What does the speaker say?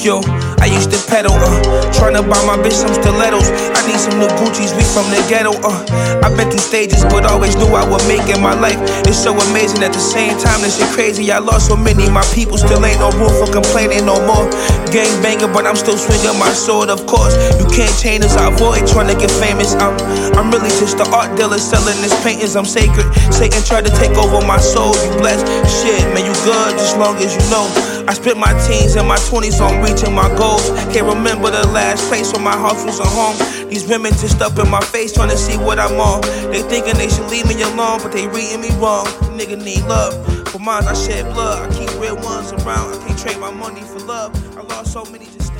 Yo, I used to pedal, tryna buy my bitch some stilettos. I need some new Gucci's, we from the ghetto, I've been through stages, but always knew I would make it my life. It's so amazing at the same time, this shit crazy. I lost so many, my people still ain't no room for complaining no more. Gang banger, but I'm still swinging my sword, of course. You can't change us, I avoid tryna get famous. I'm really just the art dealer selling these paintings. I'm sacred. Satan tried to take over my soul. You blessed, shit, man, you good just long as you know. I spent my teens and my 20s on reaching my goals. Can't remember the last place where my house was a home. These women just up in my face trying to see what I'm on. They thinking they should leave me alone, but they reading me wrong. Nigga need love. For mine, I shed blood. I keep real ones around. I can't trade my money for love. I lost so many just